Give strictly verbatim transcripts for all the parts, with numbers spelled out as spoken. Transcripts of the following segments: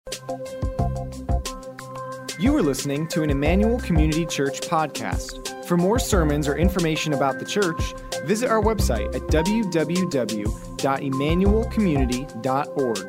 You are listening to an Emmanuel Community Church podcast. For more sermons or information about the church, visit our website at w w w dot emmanuel community dot org.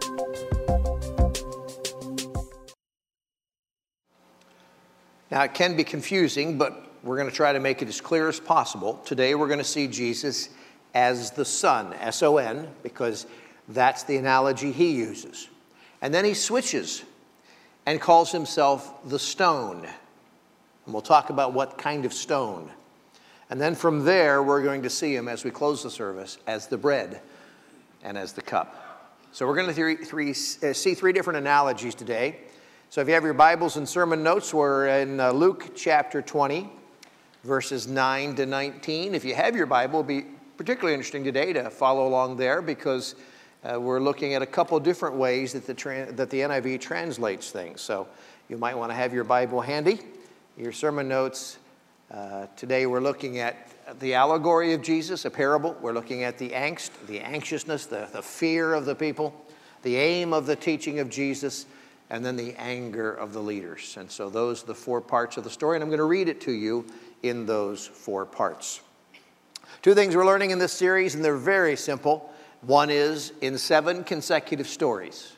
Now, it can be confusing, but we're going to try to make it as clear as possible. Today, we're going to see Jesus as the Son, S O N, because that's the analogy he uses. And then he switches and calls himself the stone. And we'll talk about what kind of stone. And then from there, we're going to see him, as we close the service, as the bread and as the cup. So we're going to three, three, uh, see three different analogies today. So if you have your Bibles and sermon notes, we're in uh, Luke chapter twenty, verses nine to nineteen. If you have your Bible, it'll be particularly interesting today to follow along there, because Uh, we're looking at a couple different ways that the, tran- that the N I V translates things. So you might want to have your Bible handy, your sermon notes. Uh, today we're looking at the allegory of Jesus, a parable. We're looking at the angst, the anxiousness, the, the fear of the people, the aim of the teaching of Jesus, and then the anger of the leaders. And so those are the four parts of the story, and I'm going to read it to you in those four parts. Two things we're learning in this series, and they're very simple. One is, in seven consecutive stories,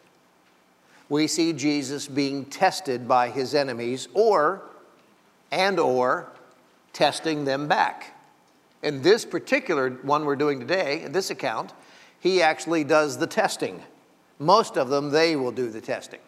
we see Jesus being tested by his enemies, or, and or, testing them back. In this particular one we're doing today, in this account, he actually does the testing. Most of them, they will do the testing.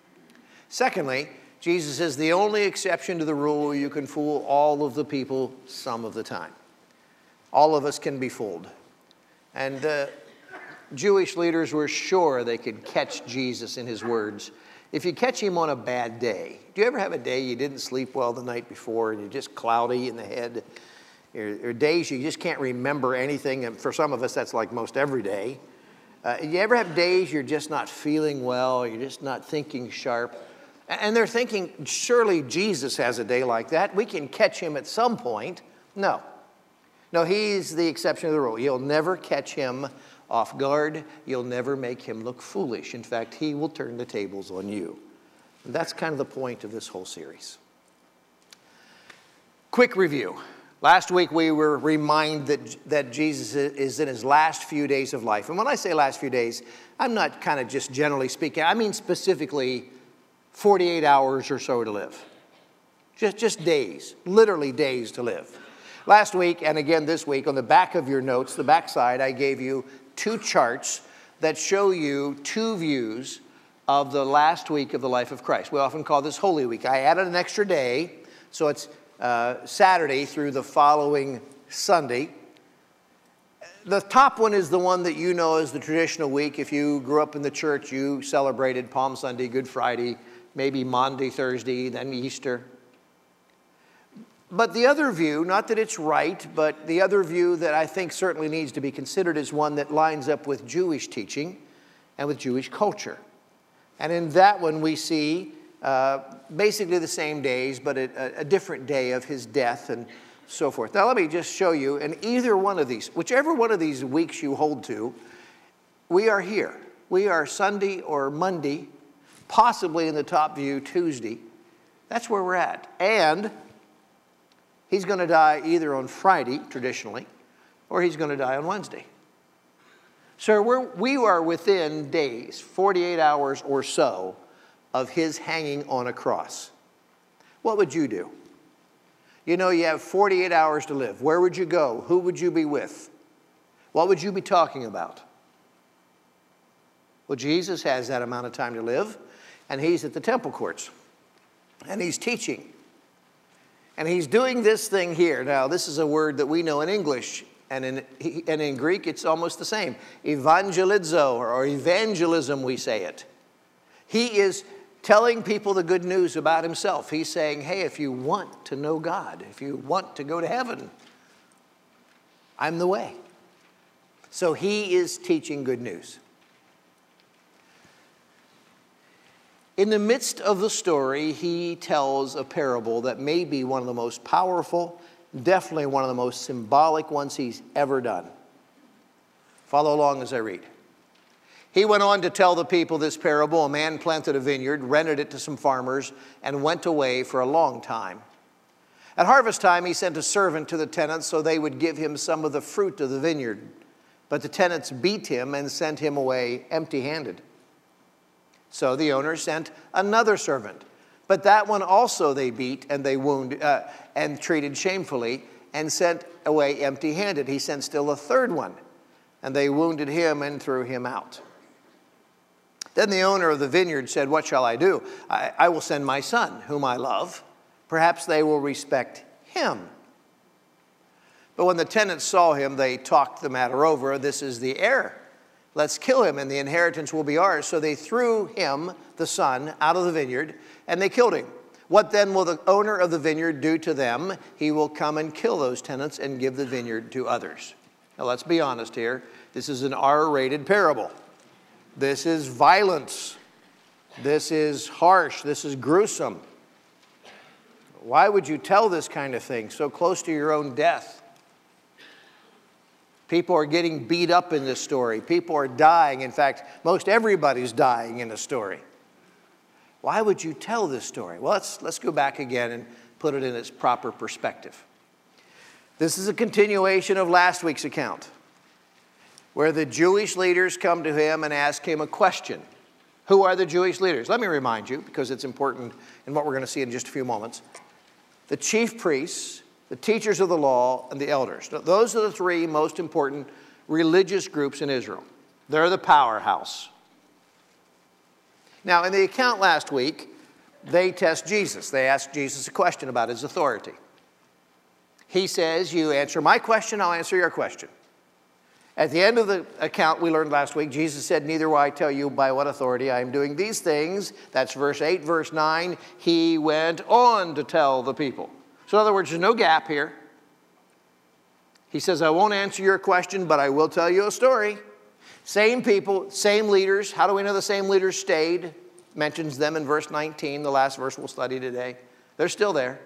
Secondly, Jesus is the only exception to the rule. You can fool all of the people some of the time. All of us can be fooled. And uh, Jewish leaders were sure they could catch Jesus in his words. If you catch him on a bad day, do you ever have a day you didn't sleep well the night before and you're just cloudy in the head? Or, or days you just can't remember anything, and for some of us that's like most every day. Uh, you ever have days you're just not feeling well, you're just not thinking sharp? And they're thinking, surely Jesus has a day like that. We can catch him at some point. No. No, he's the exception to the rule. You'll never catch him off guard. You'll never make him look foolish. In fact, he will turn the tables on you. And that's kind of the point of this whole series. Quick review. Last week we were reminded that, that Jesus is in his last few days of life. And when I say last few days, I'm not kind of just generally speaking. I mean specifically forty-eight hours or so to live. Just, just days, literally days to live. Last week, and again this week, on the back of your notes, the back side, I gave you two charts that show you two views of the last week of the life of Christ. We often call this Holy Week. I added an extra day, so it's uh, Saturday through the following Sunday. The top one is the one that you know as the traditional week. If you grew up in the church, you celebrated Palm Sunday, Good Friday, maybe Maundy, Thursday, then Easter. But the other view, not that it's right, but the other view that I think certainly needs to be considered is one that lines up with Jewish teaching and with Jewish culture. And in that one we see uh, basically the same days, but a, a different day of his death and so forth. Now let me just show you, in either one of these, whichever one of these weeks you hold to, we are here. We are Sunday or Monday, possibly in the top view Tuesday. That's where we're at. And he's going to die either on Friday, traditionally, or he's going to die on Wednesday. So we're, we are within days, forty-eight hours or so, of his hanging on a cross. What would you do? You know, you have forty-eight hours to live. Where would you go? Who would you be with? What would you be talking about? Well, Jesus has that amount of time to live, and he's at the temple courts, and he's teaching. And he's doing this thing here. Now, this is a word that we know in English, and in, and in Greek, it's almost the same. Evangelizo, or evangelism, we say it. He is telling people the good news about himself. He's saying, hey, if you want to know God, if you want to go to heaven, I'm the way. So he is teaching good news. In the midst of the story, he tells a parable that may be one of the most powerful, definitely one of the most symbolic ones he's ever done. Follow along as I read. He went on to tell the people this parable. A man planted a vineyard, rented it to some farmers, and went away for a long time. At harvest time, he sent a servant to the tenants so they would give him some of the fruit of the vineyard. But the tenants beat him and sent him away empty-handed. So the owner sent another servant. But that one also they beat and they wounded uh, and treated shamefully and sent away empty-handed. He sent still a third one, and they wounded him and threw him out. Then the owner of the vineyard said, "What shall I do? I, I will send my son, whom I love. Perhaps they will respect him." But when the tenants saw him, they talked the matter over. "This is the heir. Let's kill him, and the inheritance will be ours." So they threw him, the son, out of the vineyard, and they killed him. What then will the owner of the vineyard do to them? He will come and kill those tenants and give the vineyard to others. Now let's be honest here. This is an R-rated parable. This is violence. This is harsh. This is gruesome. Why would you tell this kind of thing so close to your own death? People are getting beat up in this story. People are dying. In fact, most everybody's dying in the story. Why would you tell this story? Well, let's, let's go back again and put it in its proper perspective. This is a continuation of last week's account, where the Jewish leaders come to him and ask him a question. Who are the Jewish leaders? Let me remind you, because it's important in what we're going to see in just a few moments. The chief priests, the teachers of the law, and the elders. Those are the three most important religious groups in Israel. They're the powerhouse. Now, in the account last week, they test Jesus. They ask Jesus a question about his authority. He says, "You answer my question, I'll answer your question." At the end of the account we learned last week, Jesus said, "Neither will I tell you by what authority I am doing these things." That's verse eight. Verse nine, he went on to tell the people. So in other words, there's no gap here. He says, "I won't answer your question, but I will tell you a story." Same people, same leaders. How do we know the same leaders stayed? Mentions them in verse nineteen, the last verse we'll study today. They're still there.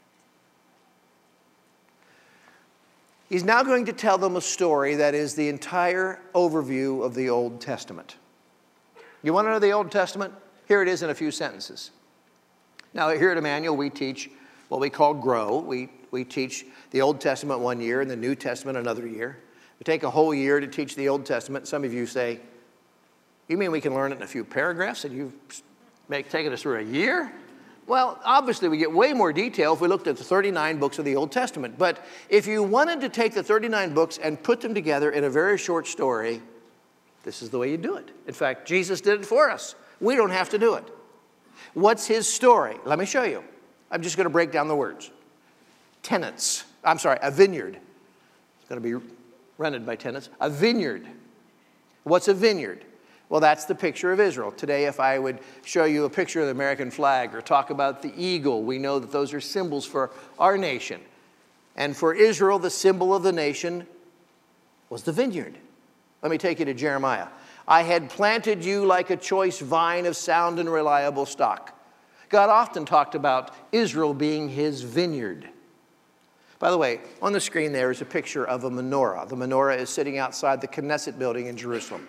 He's now going to tell them a story that is the entire overview of the Old Testament. You want to know the Old Testament? Here it is in a few sentences. Now, here at Emmanuel, we teach what we call GROW. We, we teach the Old Testament one year and the New Testament another year. We take a whole year to teach the Old Testament. Some of you say, "You mean we can learn it in a few paragraphs and you've make, taken us through a year?" Well, obviously, we get way more detail if we looked at the thirty-nine books of the Old Testament. But if you wanted to take the thirty-nine books and put them together in a very short story, this is the way you do it. In fact, Jesus did it for us. We don't have to do it. What's his story? Let me show you. I'm just going to break down the words. Tenants. I'm sorry, a vineyard. It's going to be rented by tenants. A vineyard. What's a vineyard? Well, that's the picture of Israel. Today, if I would show you a picture of the American flag or talk about the eagle, we know that those are symbols for our nation. And for Israel, the symbol of the nation was the vineyard. Let me take you to Jeremiah. "I had planted you like a choice vine of sound and reliable stock." God often talked about Israel being his vineyard. By the way, on the screen there is a picture of a menorah. The menorah is sitting outside the Knesset building in Jerusalem.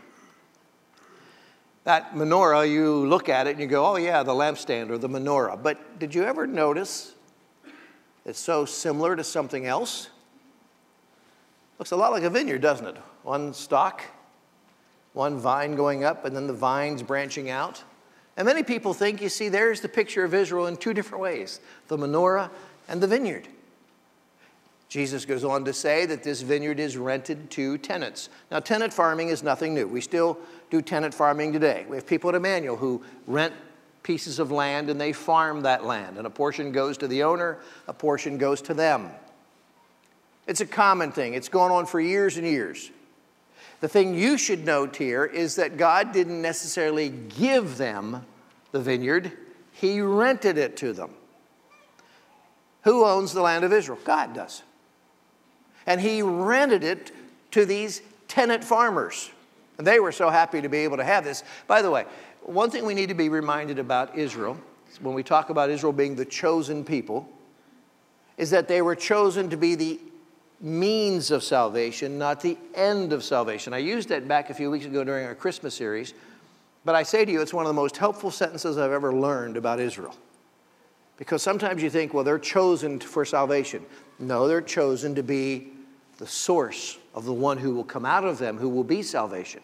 That menorah, you look at it and you go, "Oh yeah, the lampstand or the menorah." But did you ever notice it's so similar to something else? Looks a lot like a vineyard, doesn't it? One stalk, one vine going up, and then the vines branching out. And many people think, you see, there's the picture of Israel in two different ways, the menorah and the vineyard. Jesus goes on to say that this vineyard is rented to tenants. Now, tenant farming is nothing new. We still do tenant farming today. We have people at Emmanuel who rent pieces of land and they farm that land. And a portion goes to the owner, a portion goes to them. It's a common thing. It's gone on for years and years. The thing you should note here is that God didn't necessarily give them the vineyard. He rented it to them. Who owns the land of Israel? God does. And he rented it to these tenant farmers. And they were so happy to be able to have this. By the way, one thing we need to be reminded about Israel, when we talk about Israel being the chosen people, is that they were chosen to be the means of salvation, not the end of salvation. I used that back a few weeks ago during our Christmas series, but I say to you, it's one of the most helpful sentences I've ever learned about Israel. Because sometimes you think, well, they're chosen for salvation. No, they're chosen to be the source of the one who will come out of them, who will be salvation.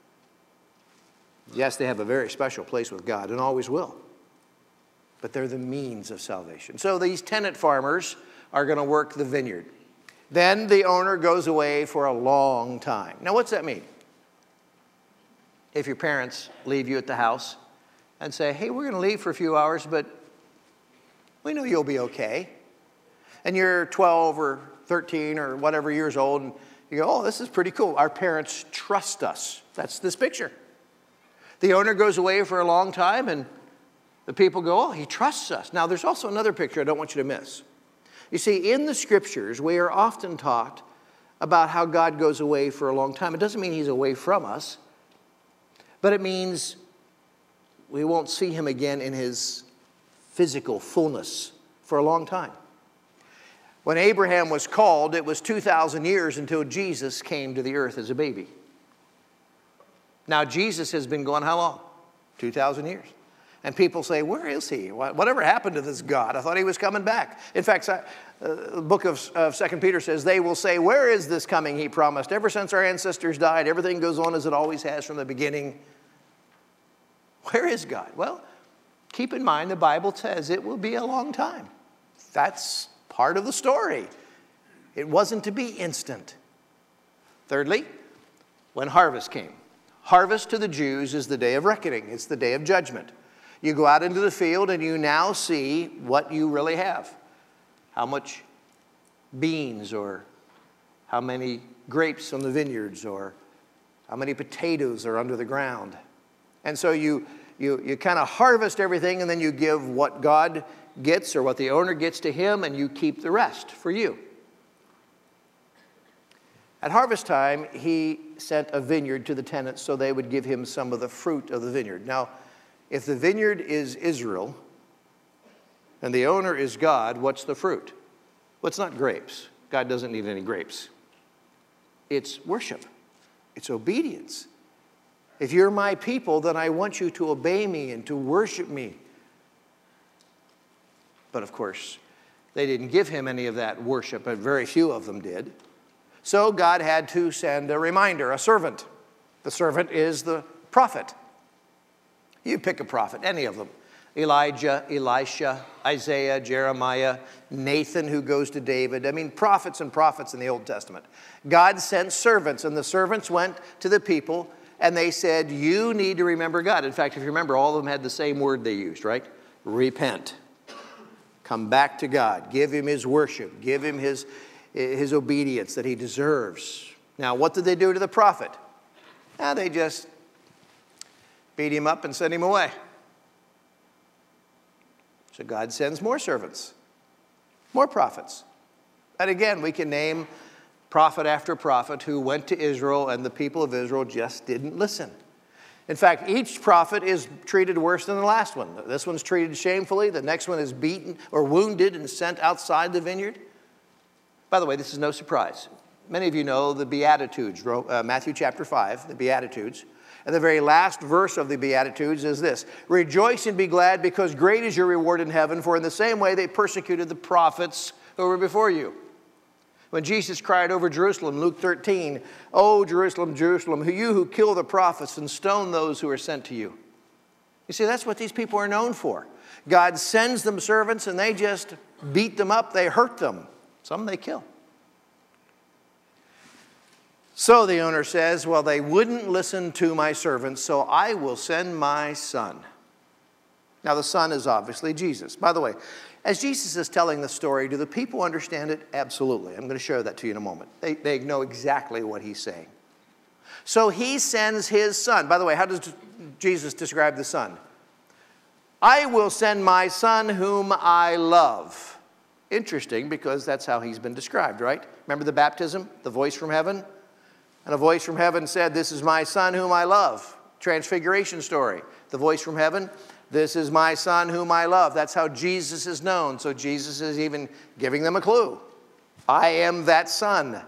Yes, they have a very special place with God and always will. But they're the means of salvation. So these tenant farmers are going to work the vineyard. Then the owner goes away for a long time. Now, what's that mean? If your parents leave you at the house and say, hey, we're going to leave for a few hours, but we know you'll be okay. And you're twelve or thirteen or whatever years old, and you go, oh, this is pretty cool. Our parents trust us. That's this picture. The owner goes away for a long time, and the people go, oh, he trusts us. Now, there's also another picture I don't want you to miss. You see, in the Scriptures, we are often taught about how God goes away for a long time. It doesn't mean he's away from us, but it means we won't see him again in his physical fullness for a long time. When Abraham was called, it was two thousand years until Jesus came to the earth as a baby. Now, Jesus has been gone how long? two thousand years. And people say, where is he? Whatever happened to this God? I thought he was coming back. In fact, uh, the book of, of Second Peter says, they will say, where is this coming he promised? Ever since our ancestors died, everything goes on as it always has from the beginning. Where is God? Well, keep in mind the Bible says it will be a long time. That's part of the story. It wasn't to be instant. Thirdly, when harvest came. Harvest to the Jews is the day of reckoning. It's the day of judgment. You go out into the field and you now see what you really have. How much beans, or how many grapes on the vineyards, or how many potatoes are under the ground. And so you, you, you kind of harvest everything, and then you give what God gets or what the owner gets to him, and you keep the rest for you. At harvest time, he sent a vineyard to the tenants so they would give him some of the fruit of the vineyard. Now, if the vineyard is Israel and the owner is God, what's the fruit? Well, it's not grapes. God doesn't need any grapes. It's worship. It's obedience. If you're my people, then I want you to obey me and to worship me. But of course, they didn't give him any of that worship, but very few of them did. So God had to send a reminder, a servant. The servant is the prophet. You pick a prophet, any of them. Elijah, Elisha, Isaiah, Jeremiah, Nathan, who goes to David. I mean, prophets and prophets in the Old Testament. God sent servants, and the servants went to the people, and they said, you need to remember God. In fact, if you remember, all of them had the same word they used, right? Repent. Come back to God. Give him his worship. Give him his, his obedience that he deserves. Now, what did they do to the prophet? Now, they just beat him up and sent him away. So God sends more servants, more prophets. And again, we can name prophet after prophet who went to Israel, and the people of Israel just didn't listen. In fact, each prophet is treated worse than the last one. This one's treated shamefully. The next one is beaten or wounded and sent outside the vineyard. By the way, this is no surprise. Many of you know the Beatitudes, uh, Matthew chapter five, the Beatitudes. And the very last verse of the Beatitudes is this: rejoice and be glad, because great is your reward in heaven, for in the same way they persecuted the prophets who were before you. When Jesus cried over Jerusalem, Luke thirteen, "O Jerusalem, Jerusalem, who you who kill the prophets and stone those who are sent to you." You see, that's what these people are known for. God sends them servants, and they just beat them up. They hurt them. Some they kill. So the owner says, well, they wouldn't listen to my servants, so I will send my son. Now, the son is obviously Jesus. By the way, as Jesus is telling the story, do the people understand it? Absolutely. I'm going to share that to you in a moment. They, they know exactly what he's saying. So he sends his son. By the way, how does Jesus describe the son? I will send my son whom I love. Interesting, because that's how he's been described, right? Remember the baptism, the voice from heaven? And a voice from heaven said, this is my son whom I love. Transfiguration story. The voice from heaven, this is my son whom I love. That's how Jesus is known. So Jesus is even giving them a clue. I am that son.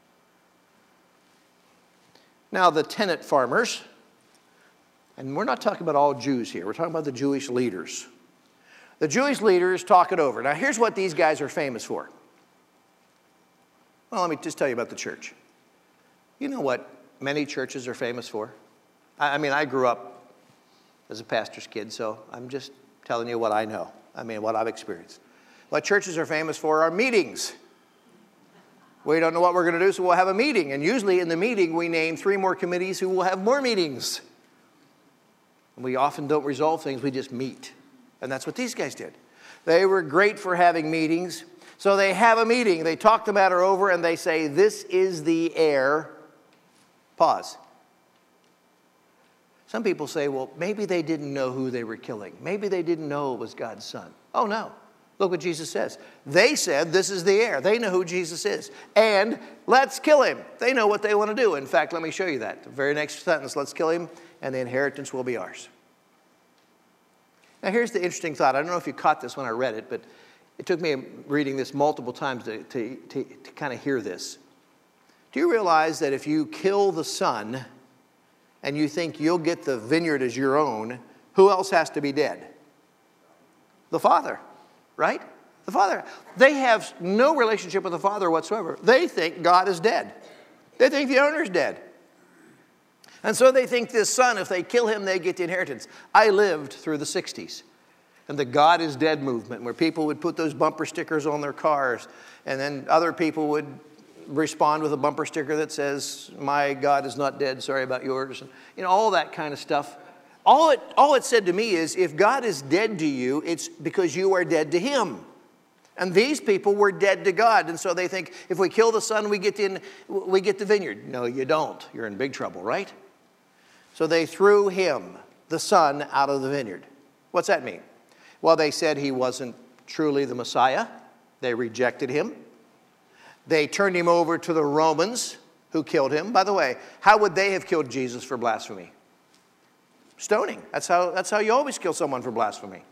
Now, the tenant farmers, and we're not talking about all Jews here. We're talking about the Jewish leaders. The Jewish leaders talk it over. Now, here's what these guys are famous for. Well, let me just tell you about the church. You know what many churches are famous for? I mean, I grew up as a pastor's kid, so I'm just telling you what I know. I mean, what I've experienced. What churches are famous for are meetings. We don't know what we're going to do, so we'll have a meeting. And usually in the meeting, we name three more committees who will have more meetings. And we often don't resolve things, we just meet. And that's what these guys did. They were great for having meetings. So they have a meeting, they talk the matter over, and they say, this is the heir. Pause. Some people say, well, maybe they didn't know who they were killing. Maybe they didn't know it was God's son. Oh, no. Look what Jesus says. They said, this is the heir. They know who Jesus is. And let's kill him. They know what they want to do. In fact, let me show you that. The very next sentence, let's kill him, and the inheritance will be ours. Now, here's the interesting thought. I don't know if you caught this when I read it, but it took me reading this multiple times to, to, to, to kind of hear this. Do you realize that if you kill the son and you think you'll get the vineyard as your own, who else has to be dead? The father. Right? The Father. They have no relationship with the Father whatsoever. They think God is dead. They think the owner is dead. And so they think this son, if they kill him, they get the inheritance. I lived through the sixties and the God is dead movement, where people would put those bumper stickers on their cars, and then other people would respond with a bumper sticker that says, my God is not dead, sorry about yours. And, you know, all that kind of stuff. All it, all it said to me is, if God is dead to you, it's because you are dead to him. And these people were dead to God. And so they think, if we kill the son, we get, in, we get the vineyard. No, you don't. You're in big trouble, right? So they threw him, the son, out of the vineyard. What's that mean? Well, they said he wasn't truly the Messiah. They rejected him. They turned him over to the Romans, who killed him. By the way, how would they have killed Jesus for blasphemy? Stoning. That's how, that's how you always kill someone for blasphemy.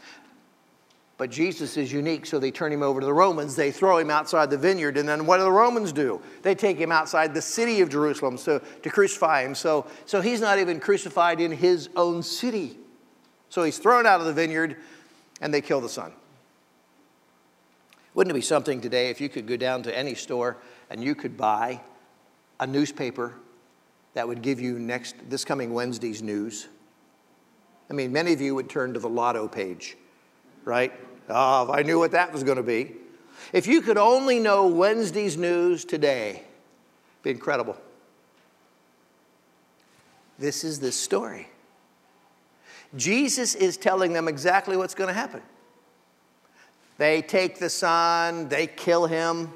But Jesus is unique, so they turn him over to the Romans. They throw him outside the vineyard, and then what do the Romans do? They take him outside the city of Jerusalem so, to crucify him. So, so he's not even crucified in his own city. So he's thrown out of the vineyard, and they kill the son. Wouldn't it be something today if you could go down to any store and you could buy a newspaper that would give you next this coming Wednesday's news? I mean, many of you would turn to the lotto page, right? Oh, if I knew what that was going to be. If you could only know Wednesday's news today, it'd be incredible. This is this story. Jesus is telling them exactly what's going to happen. They take the son, they kill him.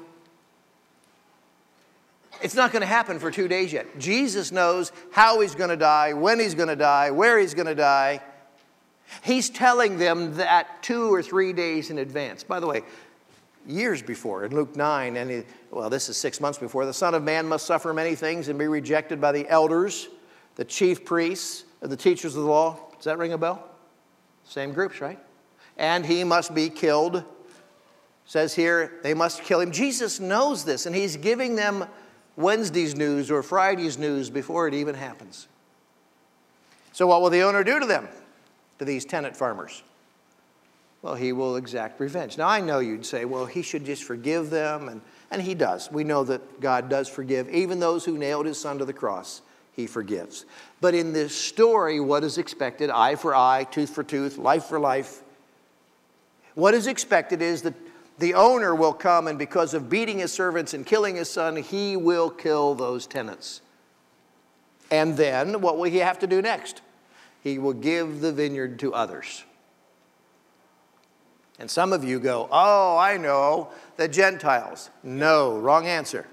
It's not going to happen for two days yet. Jesus knows how he's going to die, when he's going to die, where he's going to die. He's telling them that two or three days in advance. By the way, years before, in Luke nine, and he, well, this is six months before, the Son of Man must suffer many things and be rejected by the elders, the chief priests, and the teachers of the law. Does that ring a bell? Same groups, right? And he must be killed. Says here, they must kill him. Jesus knows this, and he's giving them Wednesday's news or Friday's news before it even happens. So what will the owner do to them, to these tenant farmers? Well, he will exact revenge. Now, I know you'd say, well, he should just forgive them, and, and he does. We know that God does forgive. Even those who nailed his son to the cross, he forgives. But in this story, what is expected? Eye for eye, tooth for tooth, life for life. What is expected is that the owner will come, and because of beating his servants and killing his son, he will kill those tenants. And then, what will he have to do next? He will give the vineyard to others. And some of you go, oh, I know, the Gentiles. No, wrong answer.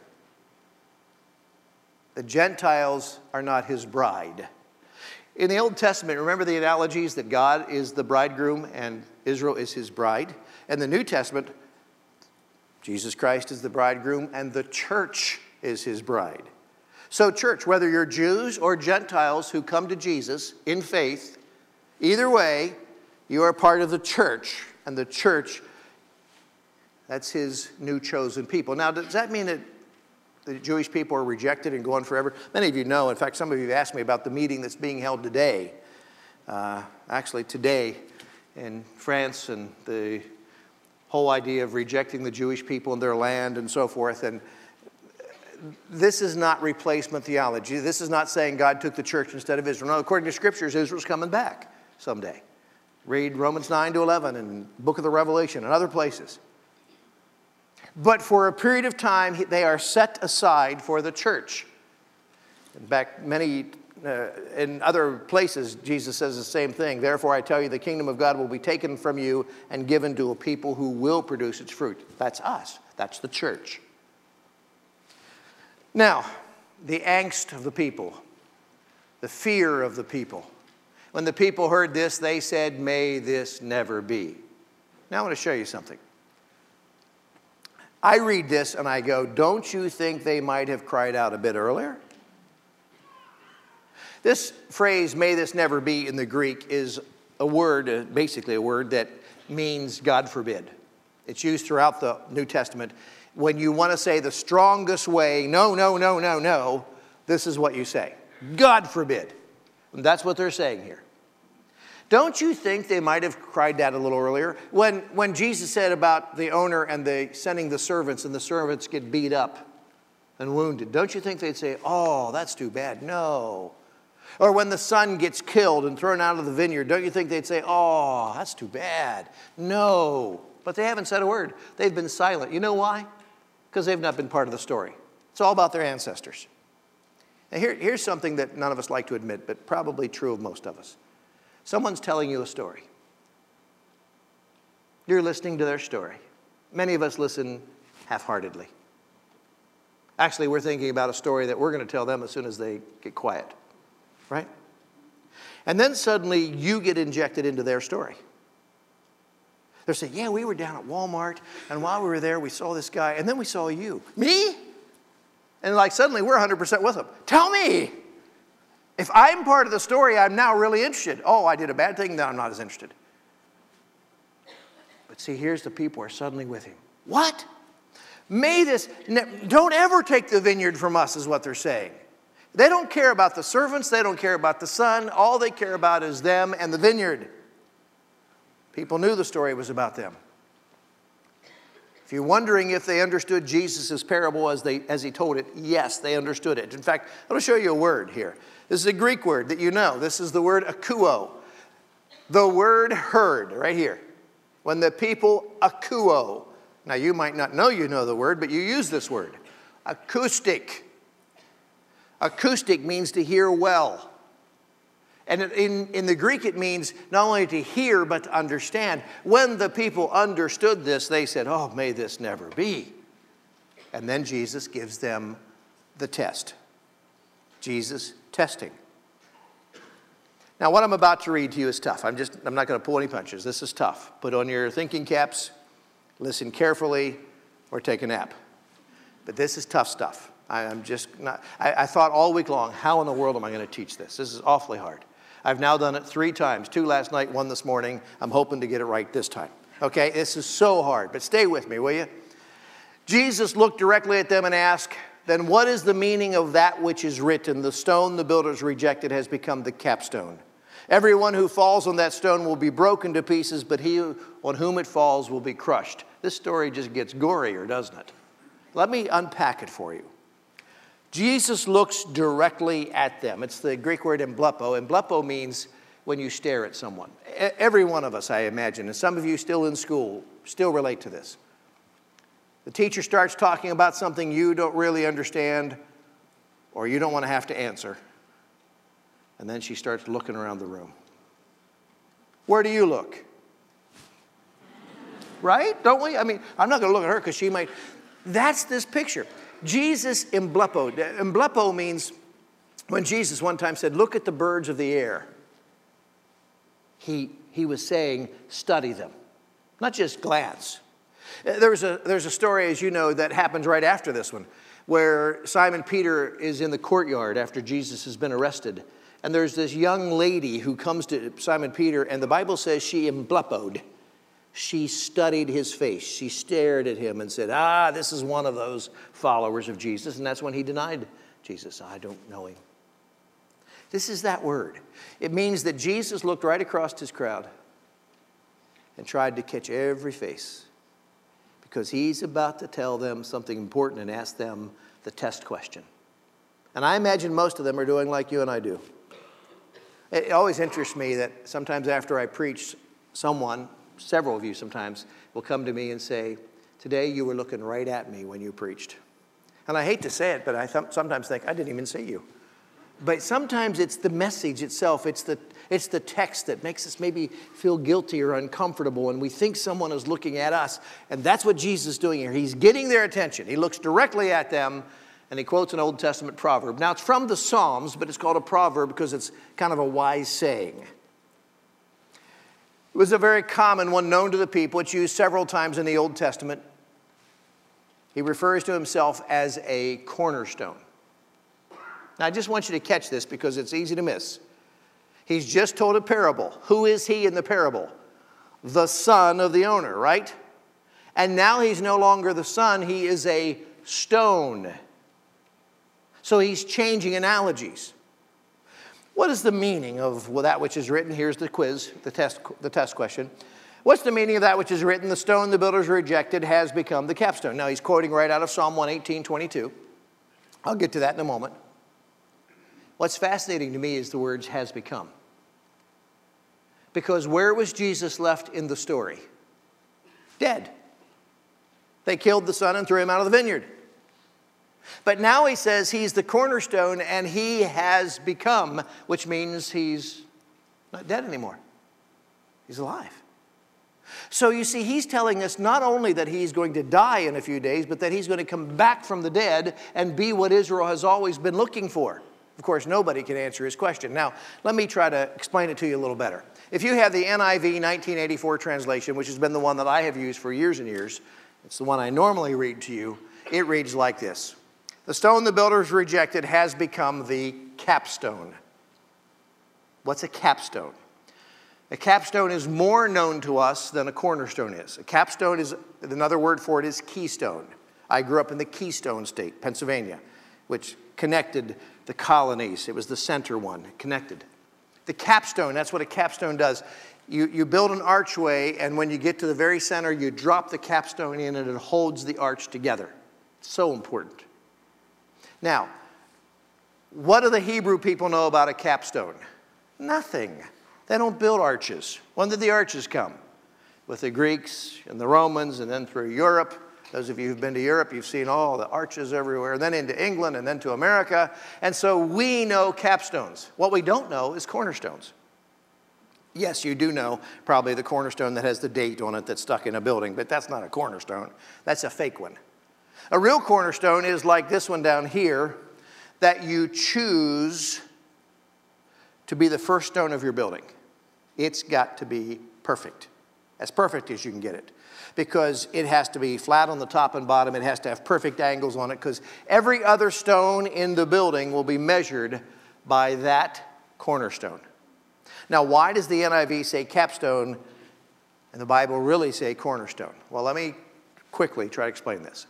The Gentiles are not his bride. In the Old Testament, remember the analogies that God is the bridegroom and Israel is his bride? In the New Testament, Jesus Christ is the bridegroom and the church is his bride. So church, whether you're Jews or Gentiles who come to Jesus in faith, either way, you are part of the church. And the church, That's his new chosen people. Now, does that mean that the Jewish people are rejected and gone forever? Many of you know. In fact, some of you have asked me about the meeting that's being held today. Uh, actually, today in France, and the whole idea of rejecting the Jewish people and their land and so forth. And this is not replacement theology. This is not saying God took the church instead of Israel. No, according to Scriptures, Israel's coming back someday. Read Romans nine to eleven and Book of the Revelation and other places. But for a period of time, they are set aside for the church. In fact, many, uh, in other places, Jesus says the same thing. Therefore, I tell you, the kingdom of God will be taken from you and given to a people who will produce its fruit. That's us. That's the church. Now, the angst of the people, the fear of the people. When the people heard this, they said, may this never be. Now I want to show you something. I read this and I go, don't you think they might have cried out a bit earlier? This phrase, may this never be, in the Greek is a word, basically a word that means God forbid. It's used throughout the New Testament. When you want to say the strongest way, no, no, no, no, no, this is what you say. God forbid. And that's what they're saying here. Don't you think they might have cried that a little earlier? When, when Jesus said about the owner and the sending the servants, and the servants get beat up and wounded, don't you think they'd say, oh, that's too bad? No. Or when the son gets killed and thrown out of the vineyard, don't you think they'd say, oh, that's too bad? No. But they haven't said a word. They've been silent. You know why? Because they've not been part of the story. It's all about their ancestors. Now here, here's something that none of us like to admit, but probably true of most of us. Someone's telling you a story. You're listening to their story. Many of us listen half-heartedly. Actually, we're thinking about a story that we're going to tell them as soon as they get quiet, right? And then suddenly you get injected into their story. They're saying, yeah, we were down at Walmart, and while we were there, we saw this guy, and then we saw you. Me? And like suddenly we're one hundred percent with them. Tell me. If I'm part of the story, I'm now really interested. Oh, I did a bad thing, then I'm not as interested. But see, here's the people who are suddenly with him. What? May this, don't ever take the vineyard from us, is what they're saying. They don't care about the servants. They don't care about the son. All they care about is them and the vineyard. People knew the story was about them. If you're wondering if they understood Jesus' parable as, they, as he told it, yes, they understood it. In fact, I'm going to show you a word here. This is a Greek word that you know. This is the word akouo. The word heard, right here. When the people akouo. Now, you might not know you know the word, but you use this word. Acoustic. Acoustic means to hear well. And in, in the Greek, it means not only to hear, but to understand. When the people understood this, they said, oh, may this never be. And then Jesus gives them the test. Jesus testing. Now, what I'm about to read to you is tough. I'm just, I'm not going to pull any punches. This is tough. Put on your thinking caps, listen carefully, or take a nap. But this is tough stuff. I, I'm just not, I, I thought all week long, how in the world am I going to teach this? This is awfully hard. I've now done it three times, two last night, one this morning. I'm hoping to get it right this time. Okay, this is so hard, but stay with me, will you? Jesus looked directly at them and asked, then what is the meaning of that which is written? The stone the builders rejected has become the capstone. Everyone who falls on that stone will be broken to pieces, but he on whom it falls will be crushed. This story just gets gorier, doesn't it? Let me unpack it for you. Jesus looks directly at them. It's the Greek word emblepo. Emblepo means when you stare at someone. Every one of us, I imagine, and some of you still in school, still relate to this. The teacher starts talking about something you don't really understand or you don't want to have to answer. And then she starts looking around the room. Where do you look? Right? Don't we? I mean, I'm not going to look at her because she might. That's this picture. Jesus emblepo. Emblepo means when Jesus one time said, look at the birds of the air. He, he was saying, study them, not just glance. There's a, there's a story, as you know, that happens right after this one, where Simon Peter is in the courtyard after Jesus has been arrested. And there's this young lady who comes to Simon Peter, and the Bible says she emblepoed. She studied his face. She stared at him and said, ah, this is one of those followers of Jesus. And that's when he denied Jesus. I don't know him. This is that word. It means that Jesus looked right across his crowd and tried to catch every face, because he's about to tell them something important and ask them the test question. And I imagine most of them are doing like you and I do. It always interests me that sometimes after I preach, someone, several of you sometimes, will come to me and say, today you were looking right at me when you preached. And I hate to say it, but I th- sometimes think, I didn't even see you. But sometimes it's the message itself, it's the, it's the text that makes us maybe feel guilty or uncomfortable, and we think someone is looking at us, and that's what Jesus is doing here. He's getting their attention. He looks directly at them, and he quotes an Old Testament proverb. Now, it's from the Psalms, but it's called a proverb because it's kind of a wise saying. It was a very common one known to the people. It's used several times in the Old Testament. He refers to himself as a cornerstone. Now, I just want you to catch this because it's easy to miss. He's just told a parable. Who is he in the parable? The son of the owner, right? And now he's no longer the son. He is a stone. So he's changing analogies. What is the meaning of that which is written? Here's the quiz, the test, the test question. What's the meaning of that which is written? The stone the builders rejected has become the capstone. Now, he's quoting right out of Psalm one eighteen, twenty-two. I'll get to that in a moment. What's fascinating to me is the words has become. Because where was Jesus left in the story? Dead. They killed the son and threw him out of the vineyard. But now he says he's the cornerstone and he has become, which means he's not dead anymore. He's alive. So you see, he's telling us not only that he's going to die in a few days, but that he's going to come back from the dead and be what Israel has always been looking for. Of course, nobody can answer his question. Now, let me try to explain it to you a little better. If you have the N I V nineteen eighty-four translation, which has been the one that I have used for years and years, it's the one I normally read to you, it reads like this. The stone the builders rejected has become the capstone. What's a capstone? A capstone is more known to us than a cornerstone is. A capstone is, another word for it is keystone. I grew up in the Keystone State, Pennsylvania, which connected the colonies. It was the center one, connected. The capstone, that's what a capstone does. You, you build an archway, and when you get to the very center, you drop the capstone in, and it holds the arch together. So important. Now, what do the Hebrew people know about a capstone? Nothing. They don't build arches. When did the arches come? With the Greeks and the Romans, and then through Europe. Those of you who've been to Europe, you've seen all the arches everywhere, then into England, and then to America. And so we know capstones. What we don't know is cornerstones. Yes, you do know probably the cornerstone that has the date on it that's stuck in a building, but that's not a cornerstone. That's a fake one. A real cornerstone is like this one down here that you choose to be the first stone of your building. It's got to be perfect, as perfect as you can get it, because it has to be flat on the top and bottom. It has to have perfect angles on it, because every other stone in the building will be measured by that cornerstone. Now, why does the N I V say capstone and the Bible really say cornerstone? Well, let me quickly try to explain this.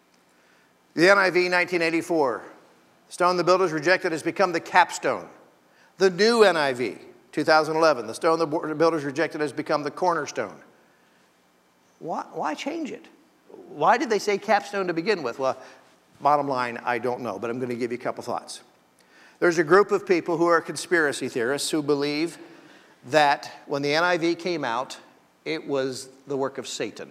The N I V nineteen eighty-four, stone the builders rejected has become the capstone. The new N I V, two thousand eleven, the stone the builders rejected has become the cornerstone. Why, why change it? Why did they say capstone to begin with? Well, bottom line, I don't know, but I'm going to give you a couple thoughts. There's a group of people who are conspiracy theorists who believe that when the N I V came out, it was the work of Satan.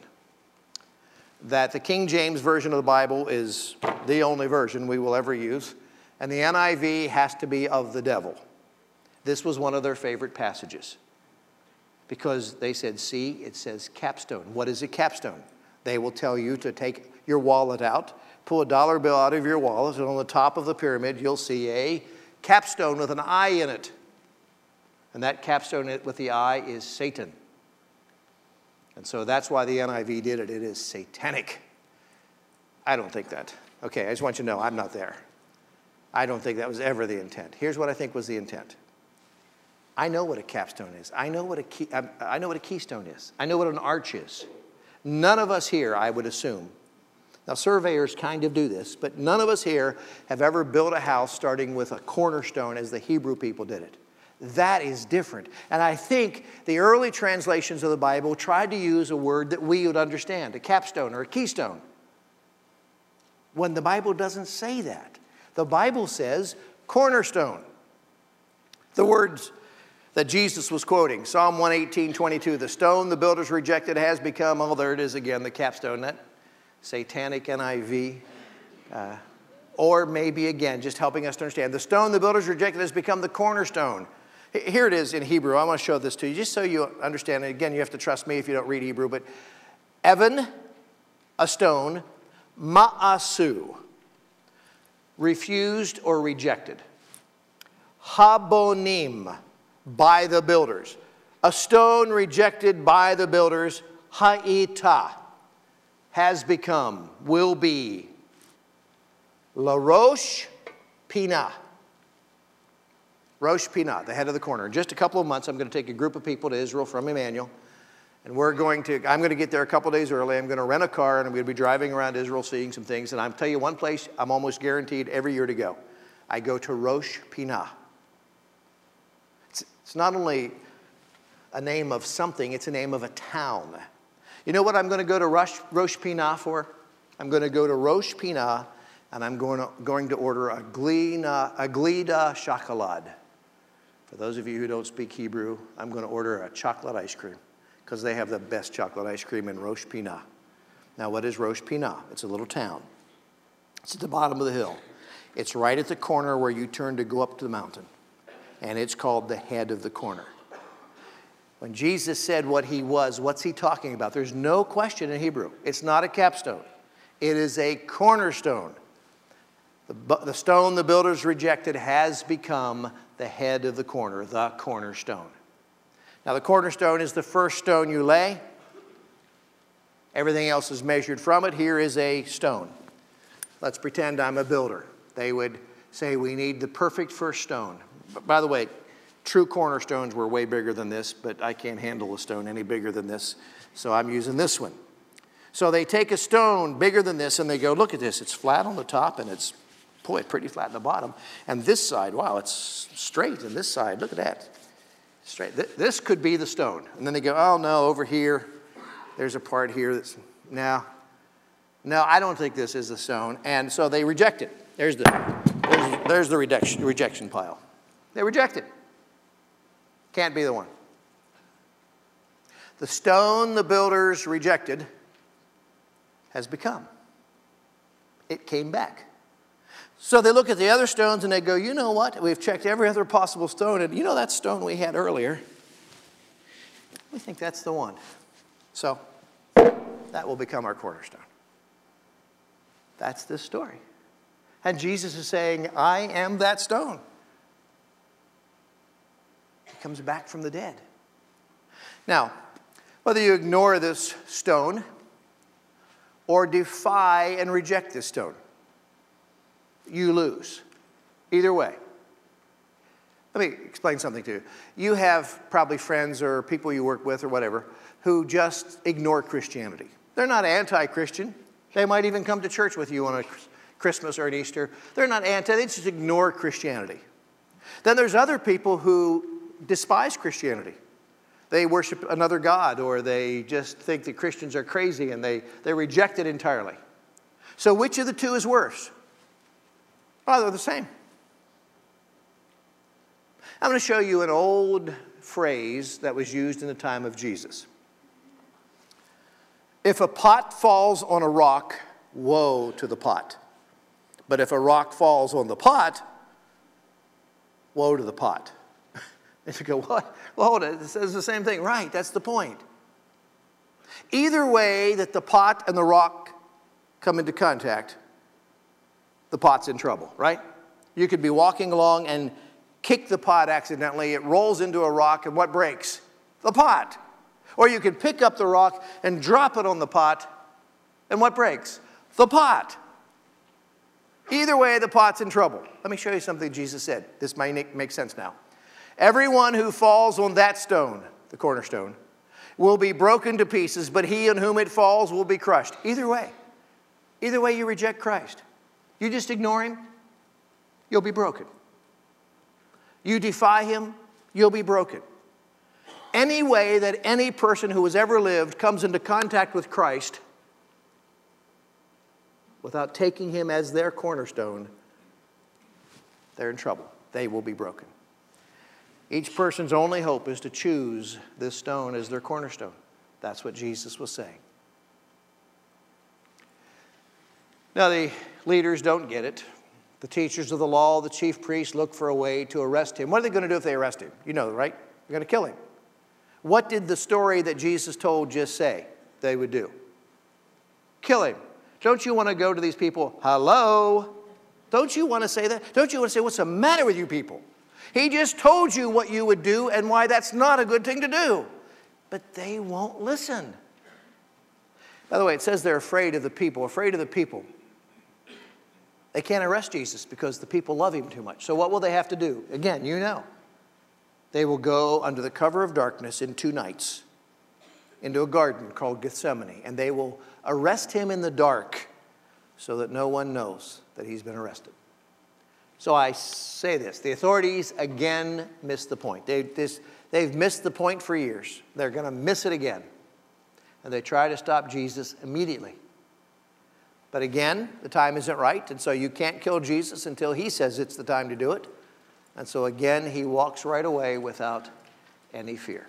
That the King James Version of the Bible is the only version we will ever use, and the N I V has to be of the devil. This was one of their favorite passages because they said, see, it says capstone. What is a capstone? They will tell you to take your wallet out, pull a dollar bill out of your wallet, and on the top of the pyramid, you'll see a capstone with an eye in it. And that capstone with the eye is Satan. And so that's why the N I V did it. It is satanic. I don't think that. Okay, I just want you to know I'm not there. I don't think that was ever the intent. Here's what I think was the intent. I know what a capstone is. I know what a key, I, I know what a keystone is. I know what an arch is. None of us here, I would assume, now surveyors kind of do this, but none of us here have ever built a house starting with a cornerstone as the Hebrew people did it. That is different. And I think the early translations of the Bible tried to use a word that we would understand, a capstone or a keystone, when the Bible doesn't say that. The Bible says cornerstone. The words that Jesus was quoting, Psalm one eighteen, twenty-two, the stone the builders rejected has become, oh, there it is again, the capstone, that satanic N I V. Uh, or maybe again, just helping us to understand, the stone the builders rejected has become the cornerstone. Here it is in Hebrew. I want to show this to you just so you understand. And again, you have to trust me if you don't read Hebrew. But Evan, a stone, ma'asu, refused or rejected. Habonim, by the builders. A stone rejected by the builders, ha'ita, has become, will be. La Rosh Pinah. Rosh Pinah, the head of the corner. In just a couple of months, I'm going to take a group of people to Israel from Emmanuel. And we're going to, I'm going to get there a couple days early. I'm going to rent a car, and I'm going to be driving around Israel, seeing some things. And I'll tell you one place I'm almost guaranteed every year to go. I go to Rosh Pinah. It's, it's not only a name of something, it's a name of a town. You know what I'm going to go to Rosh, Rosh Pinah for? I'm going to go to Rosh Pinah, and I'm going to, going to order a glina, a glida chocolade. For those of you who don't speak Hebrew, I'm going to order a chocolate ice cream because they have the best chocolate ice cream in Rosh Pinah. Now, what is Rosh Pinah? It's a little town. It's at the bottom of the hill. It's right at the corner where you turn to go up to the mountain, and it's called the head of the corner. When Jesus said what he was, what's he talking about? There's no question in Hebrew. It's not a capstone. It is a cornerstone. The, the stone the builders rejected has become the head of the corner, the cornerstone. Now, the cornerstone is the first stone you lay. Everything else is measured from it. Here is a stone. Let's pretend I'm a builder. They would say we need the perfect first stone. But by the way, true cornerstones were way bigger than this, but I can't handle a stone any bigger than this, so I'm using this one. So they take a stone bigger than this, and they go, look at this. It's flat on the top, and it's, boy, pretty flat on the bottom. And this side, wow, it's straight. And this side, look at that. Straight. This could be the stone. And then they go, oh, no, over here, there's a part here that's, no, no, I don't think this is the stone. And so they reject it. There's the, there's, there's the rejection, rejection pile. They reject it. Can't be the one. The stone the builders rejected has become. It came back. So they look at the other stones and they go, you know what? We've checked every other possible stone, and you know that stone we had earlier? We think that's the one. So that will become our cornerstone. That's this story. And Jesus is saying, I am that stone. He comes back from the dead. Now, whether you ignore this stone or defy and reject this stone, you lose. Either way. Let me explain something to you. You have probably friends or people you work with or whatever who just ignore Christianity. They're not anti-Christian. They might even come to church with you on a Christmas or an Easter. They're not anti, they just ignore Christianity. Then there's other people who despise Christianity. They worship another god, or they just think that Christians are crazy and they, they reject it entirely. So which of the two is worse? Oh, they're the same. I'm going to show you an old phrase that was used in the time of Jesus. If a pot falls on a rock, woe to the pot. But if a rock falls on the pot, woe to the pot. And you go, what? Well, hold it. It says the same thing. Right, that's the point. Either way that the pot and the rock come into contact, the pot's in trouble, right? You could be walking along and kick the pot accidentally. It rolls into a rock, and what breaks? The pot. Or you could pick up the rock and drop it on the pot, and what breaks? The pot. Either way, the pot's in trouble. Let me show you something Jesus said. This might make sense now. Everyone who falls on that stone, the cornerstone, will be broken to pieces, but he on whom it falls will be crushed. Either way, either way you reject Christ. You just ignore him, you'll be broken. You defy him, you'll be broken. Any way that any person who has ever lived comes into contact with Christ without taking him as their cornerstone, they're in trouble. They will be broken. Each person's only hope is to choose this stone as their cornerstone. That's what Jesus was saying. Now, the leaders don't get it. The teachers of the law, the chief priests, look for a way to arrest him. What are they going to do if they arrest him? You know, right? They're going to kill him. What did the story that Jesus told just say they would do? Kill him. Don't you want to go to these people? Hello? Don't you want to say that? Don't you want to say, what's the matter with you people? He just told you what you would do and why that's not a good thing to do. But they won't listen. By the way, it says they're afraid of the people, afraid of the people. They can't arrest Jesus because the people love him too much. So what will they have to do? Again, you know. They will go under the cover of darkness in two nights into a garden called Gethsemane, and they will arrest him in the dark so that no one knows that he's been arrested. So I say this, the authorities again missed the point. They, this, they've missed the point for years. They're going to miss it again. And they try to stop Jesus immediately. But again, the time isn't right, and so you can't kill Jesus until he says it's the time to do it. And so again, he walks right away without any fear.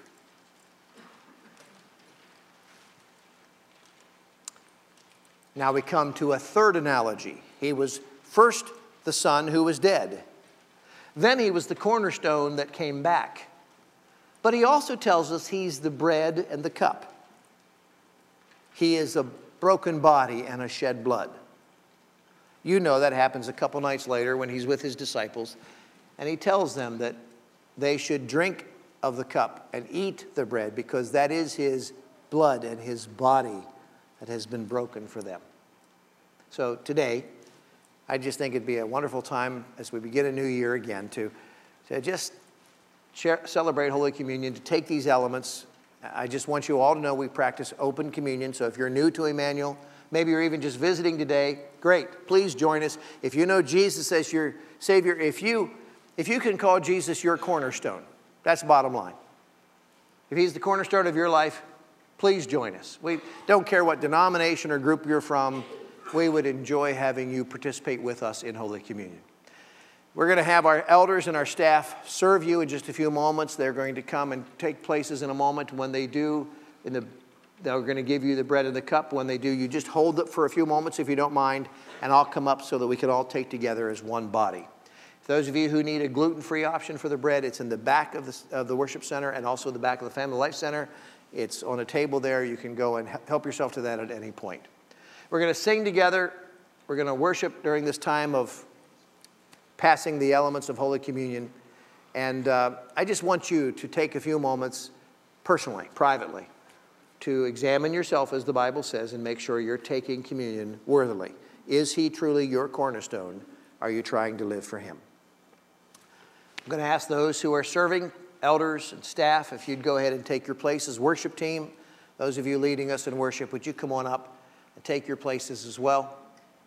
Now we come to a third analogy. He was first the son who was dead. Then he was the cornerstone that came back. But he also tells us he's the bread and the cup. He is a broken body and a shed blood. You know that happens a couple nights later when he's with his disciples, and he tells them that they should drink of the cup and eat the bread because that is his blood and his body that has been broken for them. So today, I just think it'd be a wonderful time as we begin a new year again to, to just share, celebrate Holy Communion, to take these elements. I just want you all to know we practice open communion. So if you're new to Emmanuel, maybe you're even just visiting today, great. Please join us. If you know Jesus as your Savior, if you, if you can call Jesus your cornerstone, that's bottom line. If he's the cornerstone of your life, please join us. We don't care what denomination or group you're from. We would enjoy having you participate with us in Holy Communion. We're going to have our elders and our staff serve you in just a few moments. They're going to come and take places in a moment. When they do, in the, they're going to give you the bread and the cup. When they do, you just hold it for a few moments if you don't mind, and I'll come up so that we can all take together as one body. For those of you who need a gluten-free option for the bread, it's in the back of the, of the worship center and also the back of the Family Life Center. It's on a table there. You can go and help yourself to that at any point. We're going to sing together. We're going to worship during this time of passing the elements of Holy Communion. And uh, I just want you to take a few moments personally, privately, to examine yourself as the Bible says and make sure you're taking communion worthily. Is he truly your cornerstone? Are you trying to live for him? I'm going to ask those who are serving, elders and staff, if you'd go ahead and take your places. Worship team, those of you leading us in worship, would you come on up and take your places as well?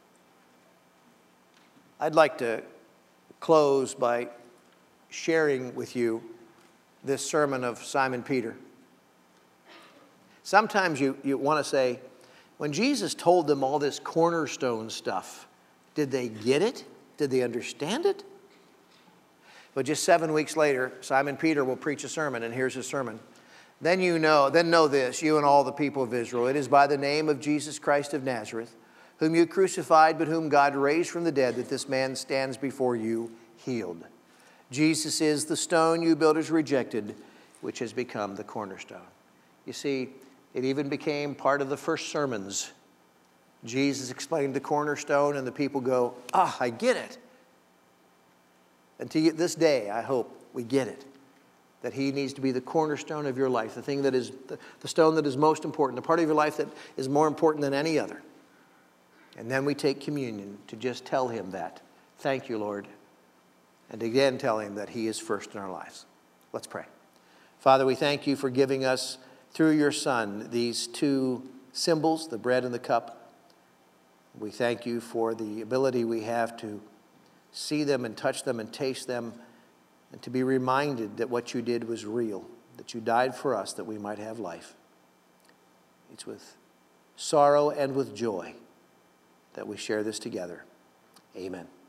I'd like to close by sharing with you this sermon of Simon Peter. Sometimes you, you want to say, when Jesus told them all this cornerstone stuff, did they get it? Did they understand it? But just seven weeks later, Simon Peter will preach a sermon, and here's his sermon. Then you know, then know this, you and all the people of Israel, it is by the name of Jesus Christ of Nazareth, whom you crucified, but whom God raised from the dead, that this man stands before you healed. Jesus is the stone you builders rejected, which has become the cornerstone. You see, it even became part of the first sermons. Jesus explained the cornerstone, and the people go, ah, I get it. And to this day, I hope we get it, that he needs to be the cornerstone of your life, the thing that is, the, the stone that is most important, the part of your life that is more important than any other. And then we take communion to just tell him that. Thank you, Lord. And again, tell him that he is first in our lives. Let's pray. Father, we thank you for giving us, through your Son, these two symbols, the bread and the cup. We thank you for the ability we have to see them and touch them and taste them, and to be reminded that what you did was real, that you died for us that we might have life. It's with sorrow and with joy that we share this together. Amen.